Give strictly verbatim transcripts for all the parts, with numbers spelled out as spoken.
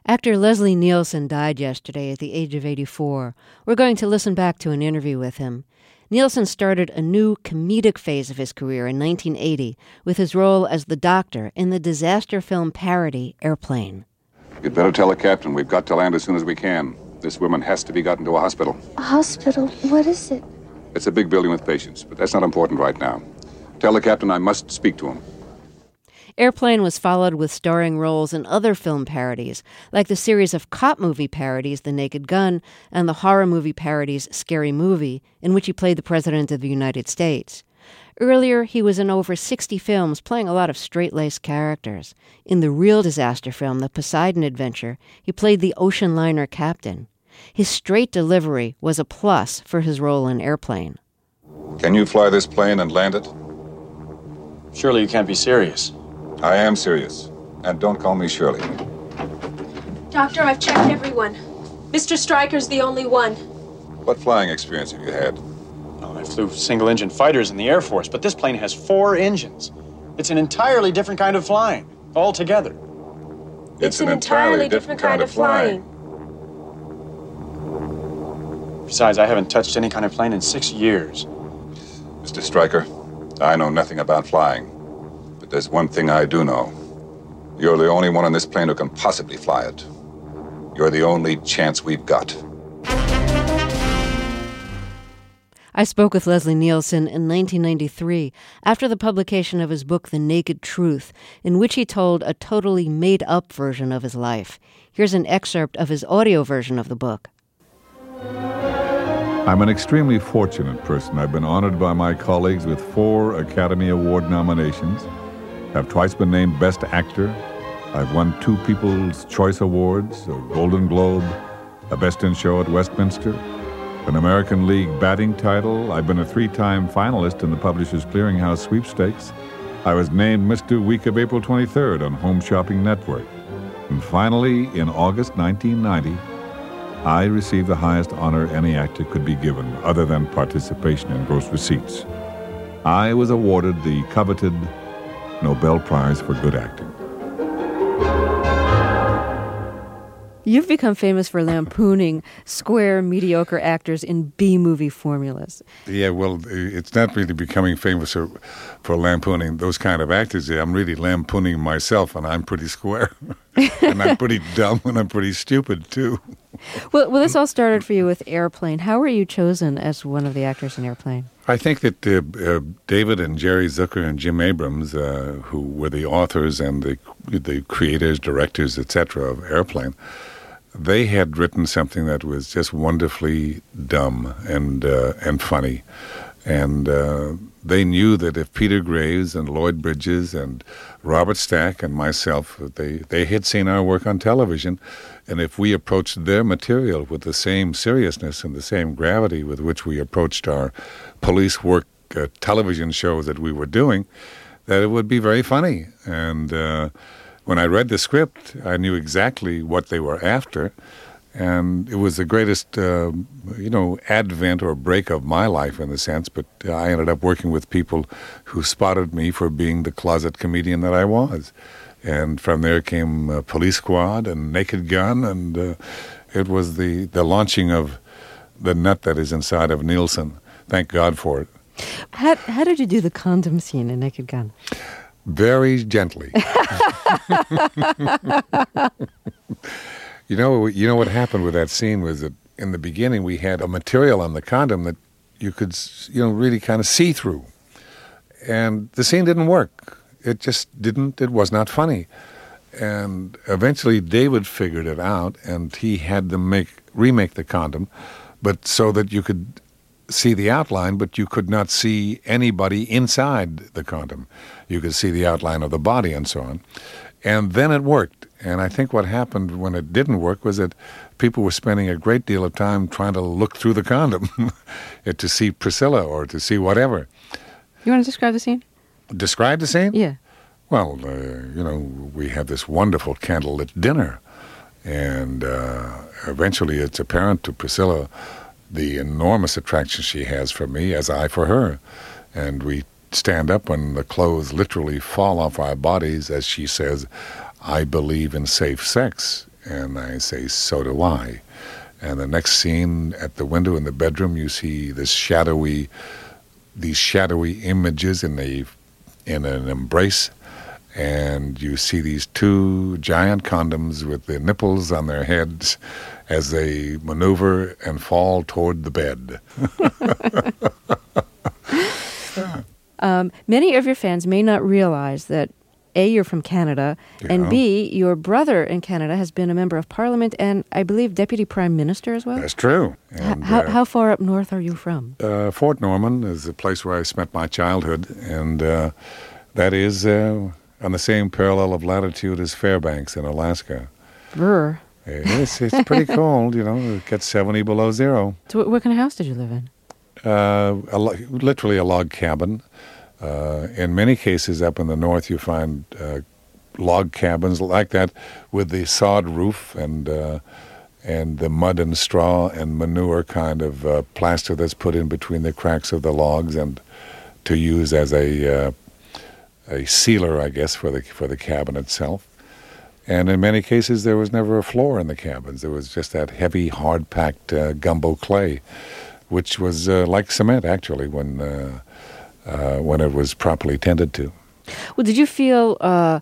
Actor Leslie Nielsen died yesterday at the age of eighty-four. We're going to listen back to an interview with him. Nielsen started a new comedic phase of his career in nineteen eighty with his role as the doctor in the disaster film parody Airplane. You'd better tell the captain we've got to land as soon as we can. This woman has to be gotten to a hospital. A hospital? What is it? It's a big building with patients, but that's not important right now. Tell the captain I must speak to him. Airplane was followed with starring roles in other film parodies, like the series of cop movie parodies The Naked Gun and the horror movie parodies Scary Movie, in which he played the President of the United States. Earlier, he was in over sixty films, playing a lot of straight-laced characters. In the real disaster film, The Poseidon Adventure, he played the ocean liner captain. His straight delivery was a plus for his role in Airplane. Can you fly this plane and land it? Surely you can't be serious. I am serious. And don't call me Shirley. Doctor, I've checked everyone. Mister Stryker's the only one. What flying experience have you had? Well, I flew single-engine fighters in the Air Force, but this plane has four engines. It's an entirely different kind of flying, altogether. It's, it's an, an entirely, entirely different, different kind, kind of flying. flying. Besides, I haven't touched any kind of plane in six years. Mister Stryker, I know nothing about flying. But there's one thing I do know. You're the only one on this plane who can possibly fly it. You're the only chance we've got. I spoke with Leslie Nielsen in nineteen ninety-three after the publication of his book, The Naked Truth, in which he told a totally made-up version of his life. Here's an excerpt of his audio version of the book. I'm an extremely fortunate person. I've been honored by my colleagues with four Academy Award nominations. I've twice been named Best Actor. I've won two People's Choice Awards, a Golden Globe, a Best in Show at Westminster, an American League batting title. I've been a three-time finalist in the Publishers Clearinghouse sweepstakes. I was named Mister Week of April twenty-third on Home Shopping Network. And finally, in August nineteen ninety, I received the highest honor any actor could be given, other than participation in gross receipts. I was awarded the coveted Nobel Prize for Good Acting. You've become famous for lampooning square, mediocre actors in B-movie formulas. Yeah, well, it's not really becoming famous for, for lampooning those kind of actors. I'm really lampooning myself, and I'm pretty square. And I'm pretty dumb, and I'm pretty stupid, too. Well, well, this all started for you with Airplane. How were you chosen as one of the actors in Airplane? I think that uh, uh, David and Jerry Zucker and Jim Abrams, uh, who were the authors and the the creators, directors, et cetera of Airplane, they had written something that was just wonderfully dumb and uh, and funny. And uh, they knew that if Peter Graves and Lloyd Bridges and Robert Stack and myself, they, they had seen our work on television, and if we approached their material with the same seriousness and the same gravity with which we approached our police work uh, television shows that we were doing, that it would be very funny. And uh, when I read the script, I knew exactly what they were after. And it was the greatest, uh, you know, advent or break of my life in a sense. But I ended up working with people who spotted me for being the closet comedian that I was. And from there came uh, Police Squad and Naked Gun. And uh, it was the, the launching of the nut that is inside of Nielsen. Thank God for it. How, how did you do the condom scene in Naked Gun? Very gently. You know, you know what happened with that scene was that in the beginning we had a material on the condom that you could, you know, really kind of see through. And the scene didn't work. It just didn't, it was not funny. And eventually David figured it out, and he had them make remake the condom, but so that you could see the outline, but you could not see anybody inside the condom. You could see the outline of the body and so on. And then it worked. And I think what happened when it didn't work was that people were spending a great deal of time trying to look through the condom to see Priscilla or to see whatever. You want to describe the scene? Describe the scene? Yeah. Well, uh, you know, we have this wonderful candlelit dinner. And uh, eventually it's apparent to Priscilla the enormous attraction she has for me as I for her. And we stand up and the clothes literally fall off our bodies as she says, "I believe in safe sex." And I say, so do I. And the next scene, at the window in the bedroom, you see this shadowy, these shadowy images in the in an embrace, and you see these two giant condoms with the nipples on their heads as they maneuver and fall toward the bed. um, many of your fans may not realize that A, you're from Canada, yeah. and B, your brother in Canada has been a member of Parliament and, I believe, Deputy Prime Minister as well? That's true. And, H- how, uh, how far up north are you from? Uh, Fort Norman is the place where I spent my childhood, and uh, that is uh, on the same parallel of latitude as Fairbanks in Alaska. Brr. It's, it's pretty cold, you know. It gets seventy below zero. So what kind of house did you live in? Uh, a lo- literally a log cabin. Uh, in many cases up in the north, you find uh, log cabins like that with the sod roof and uh, and the mud and straw and manure kind of uh, plaster that's put in between the cracks of the logs, and to use as a uh, a sealer, I guess, for the for the cabin itself. And in many cases, there was never a floor in the cabins. There was just that heavy, hard-packed uh, gumbo clay, which was uh, like cement, actually, when uh, uh, when it was properly tended to. Well, did you feel, uh,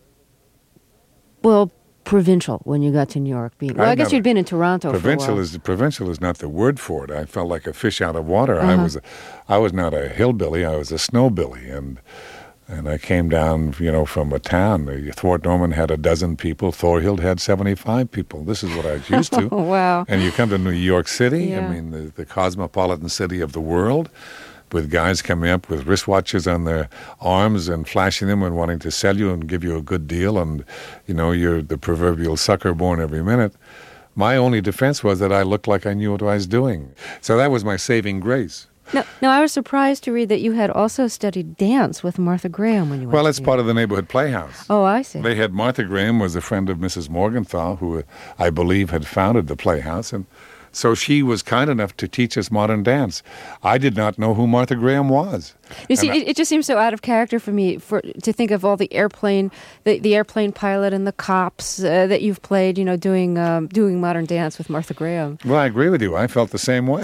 well, provincial when you got to New York? Being, well, I, I guess you'd been in Toronto provincial for a while. Is, provincial is not the word for it. I felt like a fish out of water. Uh-huh. I was I was not a hillbilly. I was a snowbilly, and... And I came down, you know, from a town. Fort Norman had a dozen people. Thorhild had seventy-five people. This is what I was used to. Oh, wow. And you come to New York City, Yeah. I mean, the, the cosmopolitan city of the world, with guys coming up with wristwatches on their arms and flashing them and wanting to sell you and give you a good deal. And, you know, you're the proverbial sucker born every minute. My only defense was that I looked like I knew what I was doing. So that was my saving grace. No, no, I was surprised to read that you had also studied dance with Martha Graham when you went Well, to it's New part York. of the neighborhood playhouse. Oh, I see. They had Martha Graham was a friend of Missus Morgenthau, who I believe had founded the Playhouse, and so she was kind enough to teach us modern dance. I did not know who Martha Graham was. You see, And I- it, it just seems so out of character for me for to think of all the airplane, the, the airplane pilot and the cops uh, that you've played, you know, doing um, doing modern dance with Martha Graham. Well, I agree with you. I felt the same way.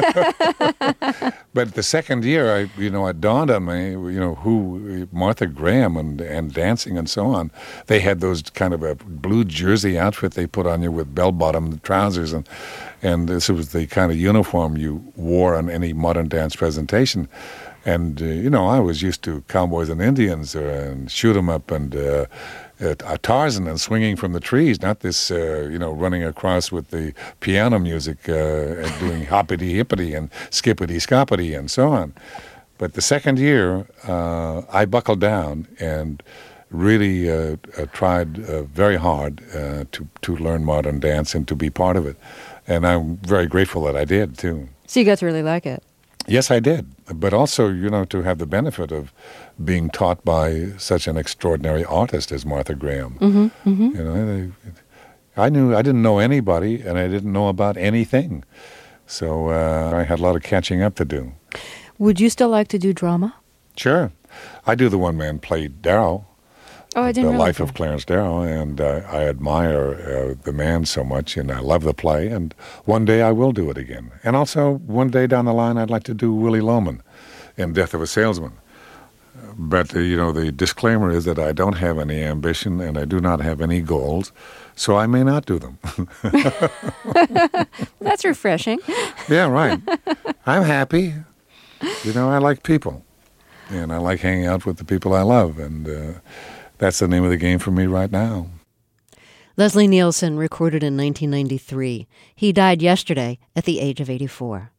But the second year, I, you know, it dawned on me, you know, who Martha Graham and and dancing and so on. They had those kind of a blue jersey outfit they put on you with bell-bottom trousers, and and this was the kind of uniform you wore on any modern dance presentation. And, uh, you know, I was used to cowboys and Indians uh, and shoot 'em up and uh, uh, Tarzan and swinging from the trees, not this, uh, you know, running across with the piano music uh, and doing hoppity-hippity and skippity-scoppity and so on. But the second year, uh, I buckled down and really uh, uh, tried uh, very hard uh, to, to learn modern dance and to be part of it. And I'm very grateful that I did, too. So you got to really like it. Yes, I did. But also, you know, to have the benefit of being taught by such an extraordinary artist as Martha Graham. Mm-hmm, mm-hmm. You know, they, I knew I didn't know anybody, and I didn't know about anything. So uh, I had a lot of catching up to do. Would you still like to do drama? Sure. I do the one-man play Darrow. Oh, I didn't The realize Life of that. Clarence Darrow, and uh, I admire uh, the man so much, and I love the play, and one day I will do it again. And also, one day down the line, I'd like to do Willie Loman in Death of a Salesman. But, uh, you know, the disclaimer is that I don't have any ambition, and I do not have any goals, so I may not do them. That's refreshing. Yeah, right. I'm happy. You know, I like people, and I like hanging out with the people I love, and uh, that's the name of the game for me right now. Leslie Nielsen recorded in nineteen ninety-three. He died yesterday at the age of eighty-four.